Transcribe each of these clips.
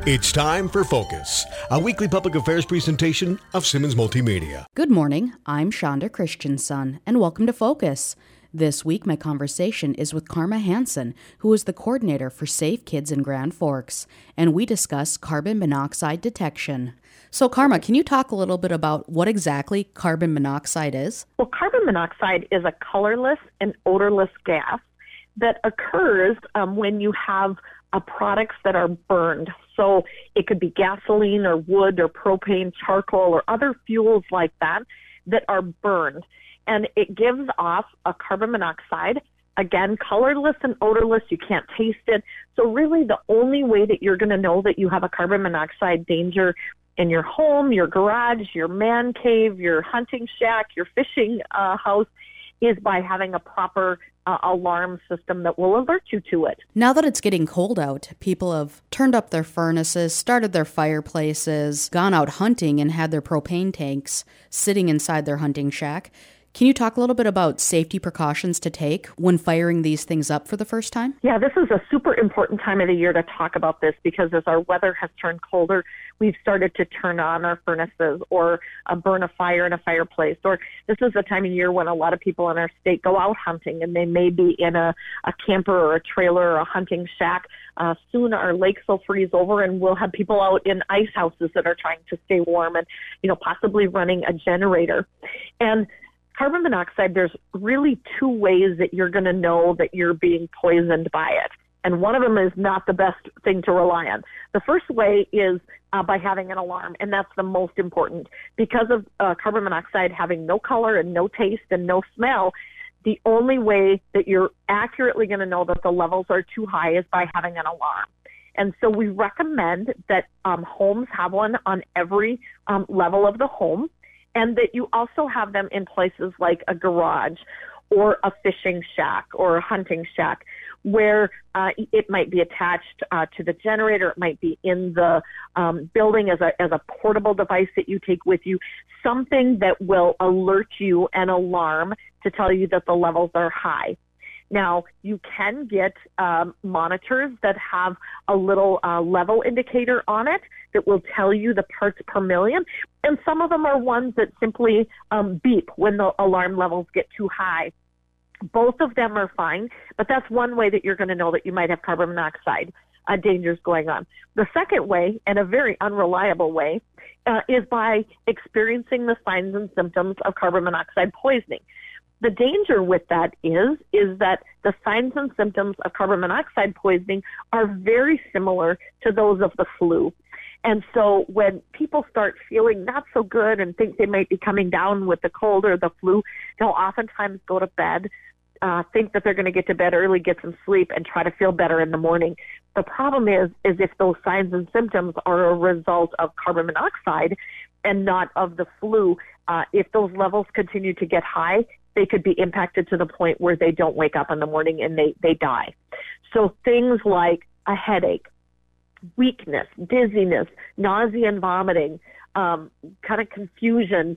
It's time for Focus, a weekly public affairs presentation of Simmons Multimedia. Good morning, I'm Shonda Christensen, and welcome to Focus. This week, my conversation is with Karma Hansen, who is the coordinator for Safe Kids in Grand Forks, and we discuss carbon monoxide detection. So, Karma, can you talk a little bit about what exactly carbon monoxide is? Well, carbon monoxide is a colorless and odorless gas that occurs when you have products that are burned. So it could be gasoline or wood or propane, charcoal, or other fuels like that are burned. And it gives off a carbon monoxide, again, colorless and odorless. You can't taste it. So really the only way that you're going to know that you have a carbon monoxide danger in your home, your garage, your man cave, your hunting shack, your fishing house is by having a proper alarm system that will alert you to it. Now that it's getting cold out, people have turned up their furnaces, started their fireplaces, gone out hunting, and had their propane tanks sitting inside their hunting shack. Can you talk a little bit about safety precautions to take when firing these things up for the first time? Yeah, this is a super important time of the year to talk about this because as our weather has turned colder, we've started to turn on our furnaces or burn a fire in a fireplace. Or this is the time of year when a lot of people in our state go out hunting and they may be in a camper or a trailer or a hunting shack. Soon our lakes will freeze over and we'll have people out in ice houses that are trying to stay warm and, possibly running a generator. And carbon monoxide, there's really two ways that you're going to know that you're being poisoned by it. And one of them is not the best thing to rely on. The first way is by having an alarm, and that's the most important. Because of carbon monoxide having no color and no taste and no smell, the only way that you're accurately going to know that the levels are too high is by having an alarm. And so we recommend that homes have one on every level of the home, and that you also have them in places like a garage or a fishing shack or a hunting shack where it might be attached to the generator. It might be in the building as a portable device that you take with you, something that will alert you an alarm to tell you that the levels are high. Now, you can get monitors that have a little level indicator on it that will tell you the parts per million. And some of them are ones that simply beep when the alarm levels get too high. Both of them are fine, but that's one way that you're going to know that you might have carbon monoxide dangers going on. The second way, and a very unreliable way, is by experiencing the signs and symptoms of carbon monoxide poisoning. The danger with that is that the signs and symptoms of carbon monoxide poisoning are very similar to those of the flu. And so when people start feeling not so good and think they might be coming down with the cold or the flu, they'll oftentimes go to bed, think that they're going to get to bed early, get some sleep, and try to feel better in the morning. The problem is if those signs and symptoms are a result of carbon monoxide and not of the flu, if those levels continue to get high, they could be impacted to the point where they don't wake up in the morning and they die. So things like a headache, weakness, dizziness, nausea and vomiting, kind of confusion,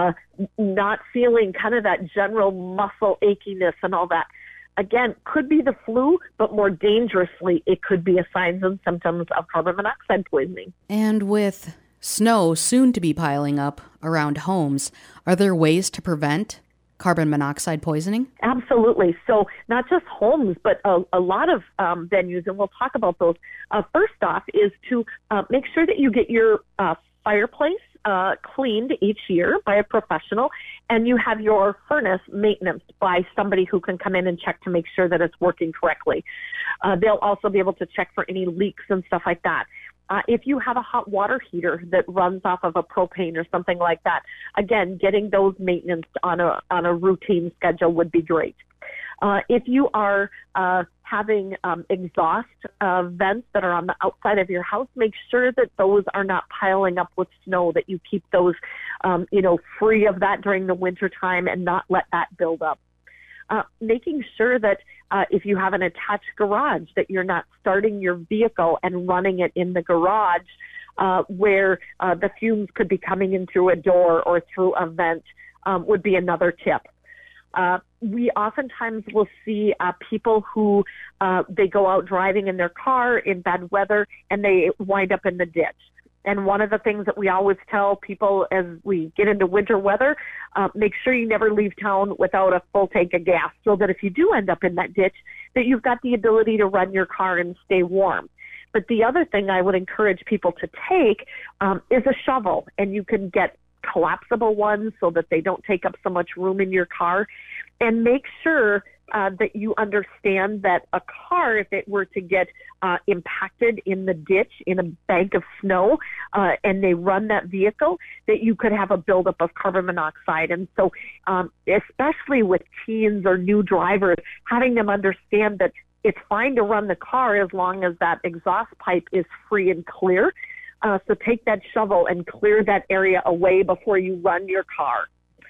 not feeling kind of that general muscle achiness and all that. Again, could be the flu, but more dangerously, it could be a signs and symptoms of carbon monoxide poisoning. And with snow soon to be piling up around homes, are there ways to prevent carbon monoxide poisoning? Absolutely. So not just homes, but a lot of venues, and we'll talk about those. First off is to make sure that you get your fireplace cleaned each year by a professional, and you have your furnace maintenance by somebody who can come in and check to make sure that it's working correctly. They'll also be able to check for any leaks and stuff like that. If you have a hot water heater that runs off of a propane or something like that, again, getting those maintenance on a routine schedule would be great. If you are having exhaust vents that are on the outside of your house, make sure that those are not piling up with snow, that you keep those, free of that during the winter time and not let that build up. Making sure that if you have an attached garage, that you're not starting your vehicle and running it in the garage where the fumes could be coming in through a door or through a vent would be another tip. We oftentimes will see people who they go out driving in their car in bad weather and they wind up in the ditch. And one of the things that we always tell people as we get into winter weather, make sure you never leave town without a full tank of gas, so that if you do end up in that ditch, that you've got the ability to run your car and stay warm. But the other thing I would encourage people to take is a shovel, and you can get collapsible ones so that they don't take up so much room in your car. And make sure that you understand that a car, if it were to get impacted in the ditch in a bank of snow and they run that vehicle, that you could have a buildup of carbon monoxide. And so especially with teens or new drivers, having them understand that it's fine to run the car as long as that exhaust pipe is free and clear. So take that shovel and clear that area away before you run your car.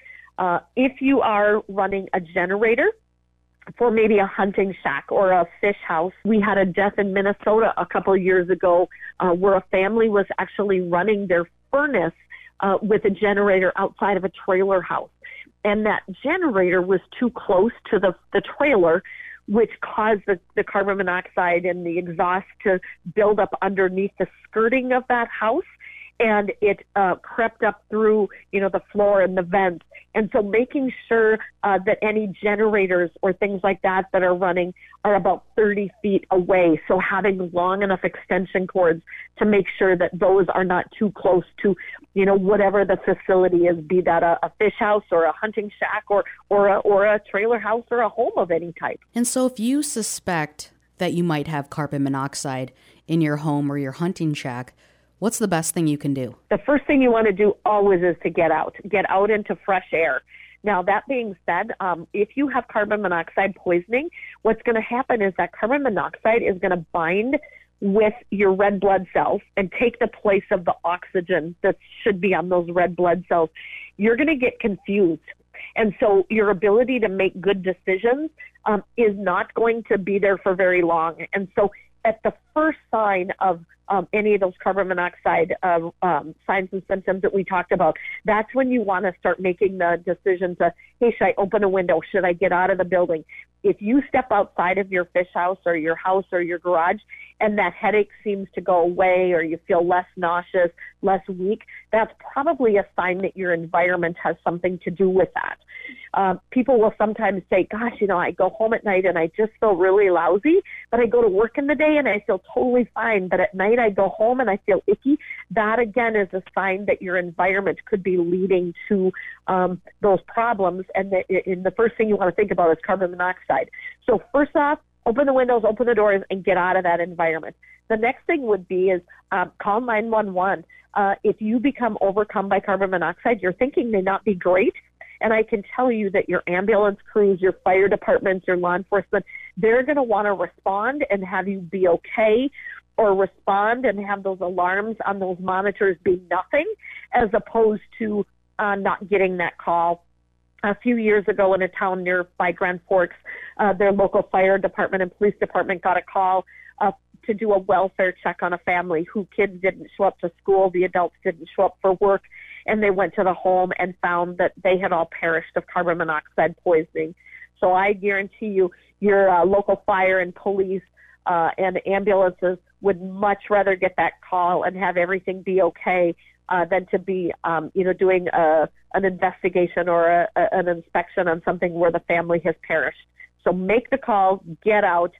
If you are running a generator for maybe a hunting shack or a fish house, we had a death in Minnesota a couple of years ago where a family was actually running their furnace with a generator outside of a trailer house. And that generator was too close to the trailer, which caused the carbon monoxide and the exhaust to build up underneath the skirting of that house. And it crept up through, the floor and the vents. And so making sure that any generators or things like that are running are about 30 feet away. So having long enough extension cords to make sure that those are not too close to, whatever the facility is, be that a fish house or a hunting shack or a trailer house or a home of any type. And so if you suspect that you might have carbon monoxide in your home or your hunting shack, what's the best thing you can do? The first thing you want to do always is to get out into fresh air. Now, that being said, if you have carbon monoxide poisoning, what's going to happen is that carbon monoxide is going to bind with your red blood cells and take the place of the oxygen that should be on those red blood cells. You're going to get confused. And so your ability to make good decisions is not going to be there for very long. And so at the first sign of any of those carbon monoxide signs and symptoms that we talked about, that's when you want to start making the decision to, hey, should I open a window? Should I get out of the building? If you step outside of your fish house or your garage and that headache seems to go away or you feel less nauseous, less weak, that's probably a sign that your environment has something to do with that. People will sometimes say, gosh, I go home at night and I just feel really lousy, but I go to work in the day and I feel totally fine. But at night I go home and I feel icky. That, again, is a sign that your environment could be leading to those problems. And the first thing you want to think about is carbon monoxide. So first off, open the windows, open the doors, and get out of that environment. The next thing would be is call 911. If you become overcome by carbon monoxide, your thinking may not be great. And I can tell you that your ambulance crews, your fire departments, your law enforcement, they're going to want to respond and have you be okay, or respond and have those alarms on those monitors be nothing, as opposed to not getting that call. A few years ago in a town nearby Grand Forks, their local fire department and police department got a call to do a welfare check on a family whose kids didn't show up to school, the adults didn't show up for work, and they went to the home and found that they had all perished of carbon monoxide poisoning. So I guarantee you, your local fire and police and ambulances would much rather get that call and have everything be okay than to be, doing an investigation or an inspection on something where the family has perished. So make the call, get out.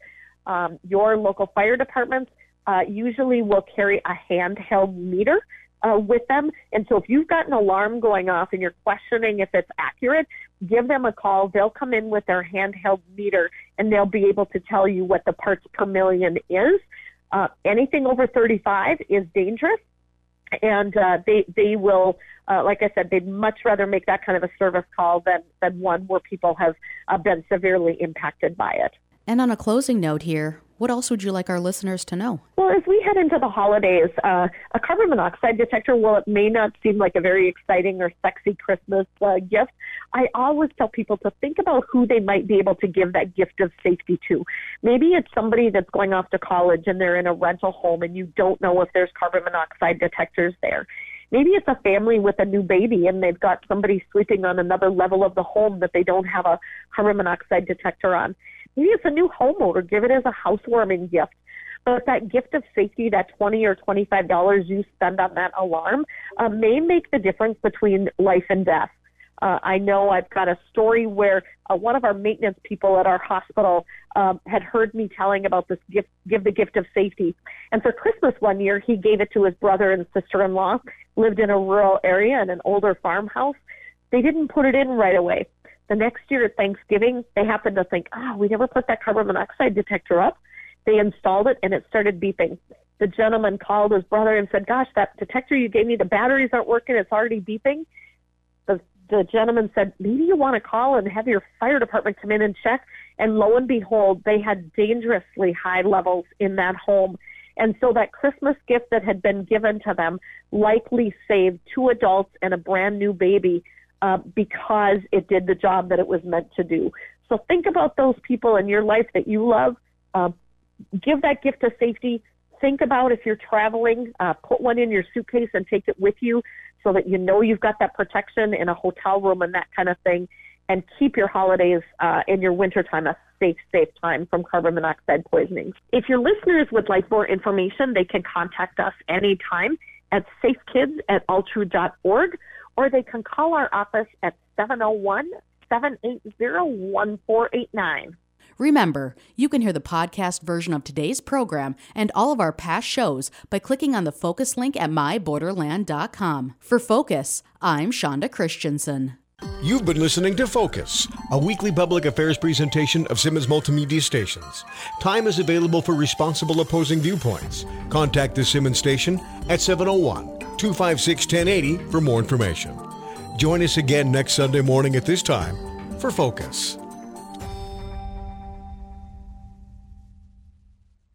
Your local fire departments usually will carry a handheld meter with them. And so if you've got an alarm going off and you're questioning if it's accurate, give them a call. They'll come in with their handheld meter and they'll be able to tell you what the parts per million is. Anything over 35 is dangerous. And they will, like I said, they'd much rather make that kind of a service call than one where people have been severely impacted by it. And on a closing note here, what else would you like our listeners to know? Well, as we head into the holidays, a carbon monoxide detector, while it may not seem like a very exciting or sexy Christmas gift, I always tell people to think about who they might be able to give that gift of safety to. Maybe it's somebody that's going off to college and they're in a rental home and you don't know if there's carbon monoxide detectors there. Maybe it's a family with a new baby and they've got somebody sleeping on another level of the home that they don't have a carbon monoxide detector on. Maybe it's a new homeowner. Give it as a housewarming gift. But that gift of safety, that $20 or $25 you spend on that alarm, may make the difference between life and death. I know I've got a story where one of our maintenance people at our hospital had heard me telling about this gift, give the gift of safety. And for Christmas one year, he gave it to his brother and sister-in-law, lived in a rural area in an older farmhouse. They didn't put it in right away. The next year at Thanksgiving, they happened to think, we never put that carbon monoxide detector up. They installed it, and it started beeping. The gentleman called his brother and said, gosh, that detector you gave me, the batteries aren't working. It's already beeping. The gentleman said, maybe you want to call and have your fire department come in and check. And lo and behold, they had dangerously high levels in that home. And so that Christmas gift that had been given to them likely saved 2 adults and a brand new baby because it did the job that it was meant to do. So think about those people in your life that you love. Give that gift of safety. Think about if you're traveling, put one in your suitcase and take it with you so that you know you've got that protection in a hotel room and that kind of thing. And keep your holidays in your wintertime a safe time from carbon monoxide poisoning. If your listeners would like more information, they can contact us anytime at safekids@altru.org, or they can call our office at 701-780-1489. Remember, you can hear the podcast version of today's program and all of our past shows by clicking on the Focus link at myborderland.com. For Focus, I'm Shonda Christensen. You've been listening to Focus, a weekly public affairs presentation of Simmons Multimedia Stations. Time is available for responsible opposing viewpoints. Contact the Simmons station at 701-256-1080 for more information. Join us again next Sunday morning at this time for Focus.